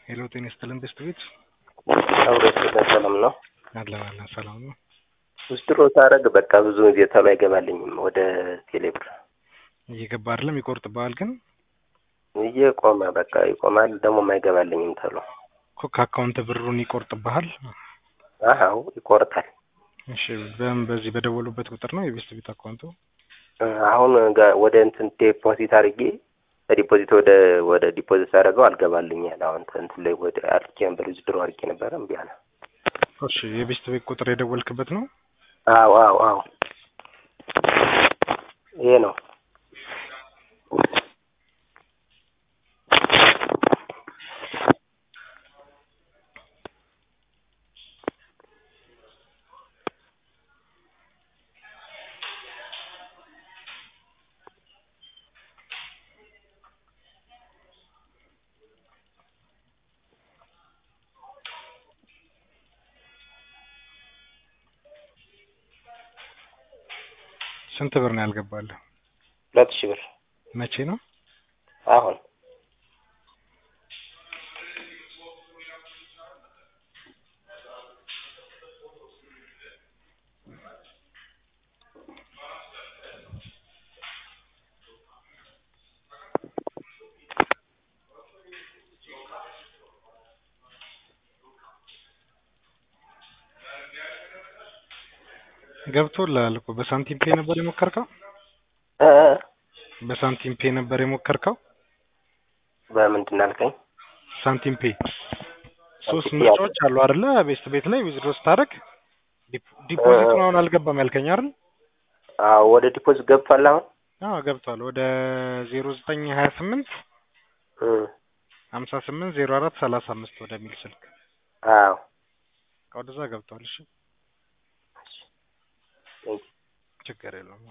ሄሎ ጤና ይስጥልን ቤት አውሬት ሰላም ነው አለና ሰላም ነው። ውስጥሮ ታረግ በቃ ብዙ ጊዜ ተሎ አይገባልኝም ወደ ቴሌብር እየገባ አይደለም ይቆርጥብሃል ግን እየቆመ በቃ ይቆማል ደግሞ የማይገባልኝም ተሎ ከአካውንት ብሩን ይቆርጥብሃል። አዎ ይቆርጣል። እሺ በዚህ በደወሉበት ቁጥር ነው የቤስት ቤት አካውንቱ አሁን ወደ እንትን ዲፖዚት አድርጌ ዲፖዚት ወደ ዲፖዚት አደረገው አልገባልኛል። አሁን እንትን ላይ ወደ አርኬ ነበር ዊዝድሮ አድርጌ ነበር እምቢ አለ። እሺ የቤስት ቤት ቁጥር የደወልክበት ነው? አዎ ይሄ ነው። ስንት ብር ነው ያልገባልህ? 2000 ብር። መቼ ነው? አሁን ገብቶልሃል እኮ በሳንቲም ፔ ነበር የሞከርከው? በሳንቲም ፔ ነበር የሞከርከው? በምንድን አልከኝ? ሳንቲም ፔ ሶስት ምርጫዎች አሉ አይደለ? ቤስት ቤት ላይ ዊዝድሮ ስታደርግ ዲፖዚት ነው አሁን አልገባም ያልከኝ አይደል? አዎ ወደ ዲፖዚት ገብቷል አሁን? አዎ ገብቷል። ወደ 0928 58 04 35 ወደሚል ስልክ አዎ ወደዛ ገብቷል። እሺ ችግር የለውም።